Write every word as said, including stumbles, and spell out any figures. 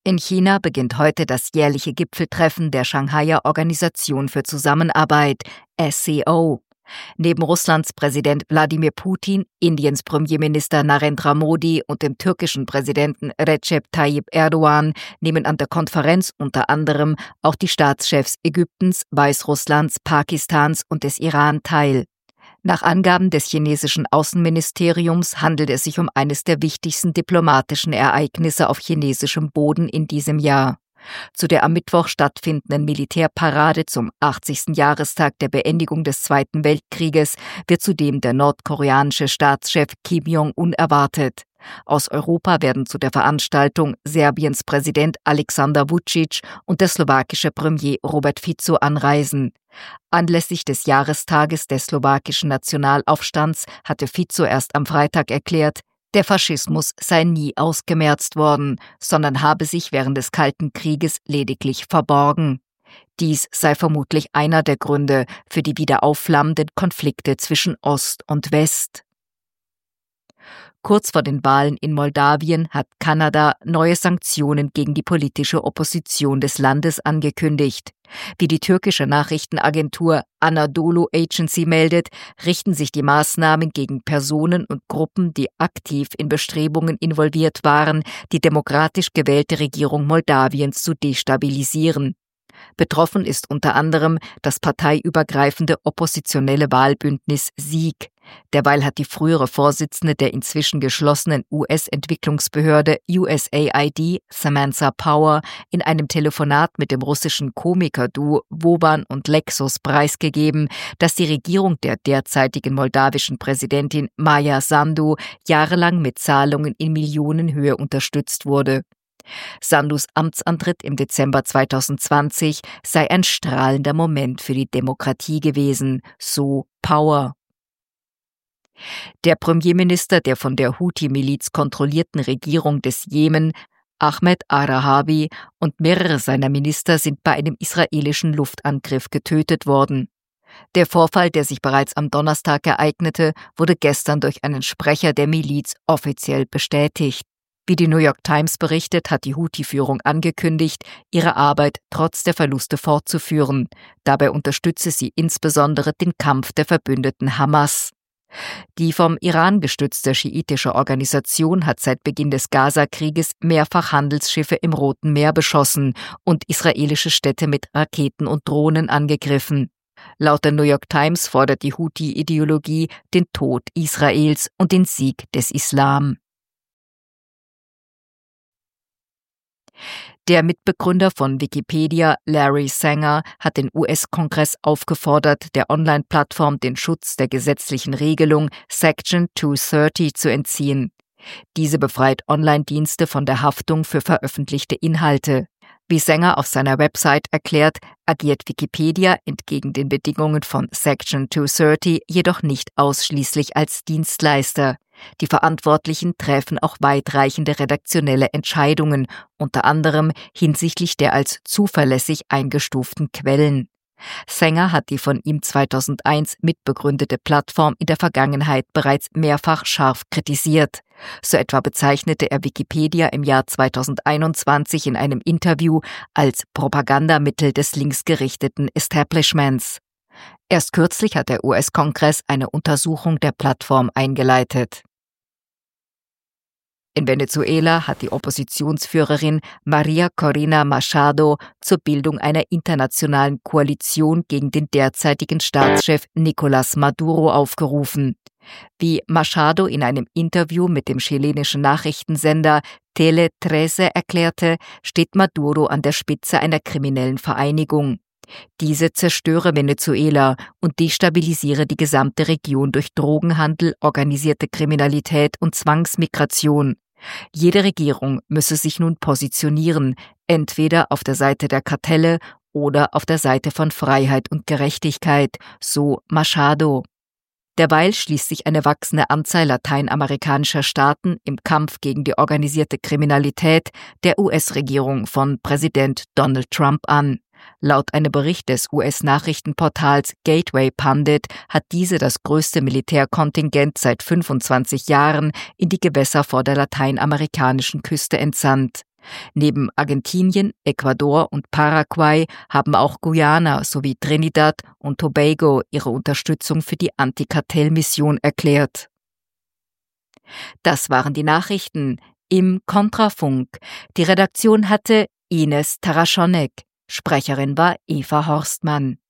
In China beginnt heute das jährliche Gipfeltreffen der Shanghaier Organisation für Zusammenarbeit, S C O. Neben Russlands Präsident Wladimir Putin, Indiens Premierminister Narendra Modi und dem türkischen Präsidenten Recep Tayyip Erdogan nehmen an der Konferenz unter anderem auch die Staatschefs Ägyptens, Weißrusslands, Pakistans und des Iran teil. Nach Angaben des chinesischen Außenministeriums handelt es sich um eines der wichtigsten diplomatischen Ereignisse auf chinesischem Boden in diesem Jahr. Zu der am Mittwoch stattfindenden Militärparade zum achtzigsten Jahrestag der Beendigung des Zweiten Weltkrieges wird zudem der nordkoreanische Staatschef Kim Jong-un erwartet. Aus Europa werden zu der Veranstaltung Serbiens Präsident Alexander Vučić und der slowakische Premier Robert Fico anreisen. Anlässlich des Jahrestages des slowakischen Nationalaufstands hatte Fico erst am Freitag erklärt, der Faschismus sei nie ausgemerzt worden, sondern habe sich während des Kalten Krieges lediglich verborgen. Dies sei vermutlich einer der Gründe für die wieder aufflammenden Konflikte zwischen Ost und West. Kurz vor den Wahlen in Moldawien hat Kanada neue Sanktionen gegen die politische Opposition des Landes angekündigt. Wie die türkische Nachrichtenagentur Anadolu Agency meldet, richten sich die Maßnahmen gegen Personen und Gruppen, die aktiv in Bestrebungen involviert waren, die demokratisch gewählte Regierung Moldawiens zu destabilisieren. Betroffen ist unter anderem das parteiübergreifende oppositionelle Wahlbündnis Sieg. Derweil hat die frühere Vorsitzende der inzwischen geschlossenen U S-Entwicklungsbehörde U S A I D, Samantha Power, in einem Telefonat mit dem russischen Komikerduo Woban und Lexus preisgegeben, dass die Regierung der derzeitigen moldawischen Präsidentin Maja Sandu jahrelang mit Zahlungen in Millionenhöhe unterstützt wurde. Sandus Amtsantritt im Dezember zweitausendzwanzig sei ein strahlender Moment für die Demokratie gewesen, so Power. Der Premierminister der von der Houthi-Miliz kontrollierten Regierung des Jemen, Ahmed Arahabi, und mehrere seiner Minister sind bei einem israelischen Luftangriff getötet worden. Der Vorfall, der sich bereits am Donnerstag ereignete, wurde gestern durch einen Sprecher der Miliz offiziell bestätigt. Wie die New York Times berichtet, hat die Houthi-Führung angekündigt, ihre Arbeit trotz der Verluste fortzuführen. Dabei unterstütze sie insbesondere den Kampf der Verbündeten Hamas. Die vom Iran gestützte schiitische Organisation hat seit Beginn des Gaza-Krieges mehrfach Handelsschiffe im Roten Meer beschossen und israelische Städte mit Raketen und Drohnen angegriffen. Laut der New York Times fordert die Houthi-Ideologie den Tod Israels und den Sieg des Islam. Der Mitbegründer von Wikipedia, Larry Sanger, hat den U S-Kongress aufgefordert, der Online-Plattform den Schutz der gesetzlichen Regelung Section zweihundertdreißig zu entziehen. Diese befreit Online-Dienste von der Haftung für veröffentlichte Inhalte. Wie Sanger auf seiner Website erklärt, agiert Wikipedia entgegen den Bedingungen von Section zweihundertdreißig jedoch nicht ausschließlich als Dienstleister. Die Verantwortlichen treffen auch weitreichende redaktionelle Entscheidungen, unter anderem hinsichtlich der als zuverlässig eingestuften Quellen. Sanger hat die von ihm zweitausendeins mitbegründete Plattform in der Vergangenheit bereits mehrfach scharf kritisiert. So etwa bezeichnete er Wikipedia im Jahr zweitausendeinundzwanzig in einem Interview als Propagandamittel des linksgerichteten Establishments. Erst kürzlich hat der U S-Kongress eine Untersuchung der Plattform eingeleitet. In Venezuela hat die Oppositionsführerin Maria Corina Machado zur Bildung einer internationalen Koalition gegen den derzeitigen Staatschef Nicolás Maduro aufgerufen. Wie Machado in einem Interview mit dem chilenischen Nachrichtensender Tele dreizehn erklärte, steht Maduro an der Spitze einer kriminellen Vereinigung. Diese zerstöre Venezuela und destabilisiere die gesamte Region durch Drogenhandel, organisierte Kriminalität und Zwangsmigration. Jede Regierung müsse sich nun positionieren, entweder auf der Seite der Kartelle oder auf der Seite von Freiheit und Gerechtigkeit, so Machado. Derweil schließt sich eine wachsende Anzahl lateinamerikanischer Staaten im Kampf gegen die organisierte Kriminalität der U S-Regierung von Präsident Donald Trump an. Laut einem Bericht des U S-Nachrichtenportals Gateway Pundit hat diese das größte Militärkontingent seit fünfundzwanzig Jahren in die Gewässer vor der lateinamerikanischen Küste entsandt. Neben Argentinien, Ecuador und Paraguay haben auch Guyana sowie Trinidad und Tobago ihre Unterstützung für die Antikartellmission erklärt. Das waren die Nachrichten im Kontrafunk. Die Redaktion hatte Ines Taraschonek. Sprecherin war Eva Horstmann.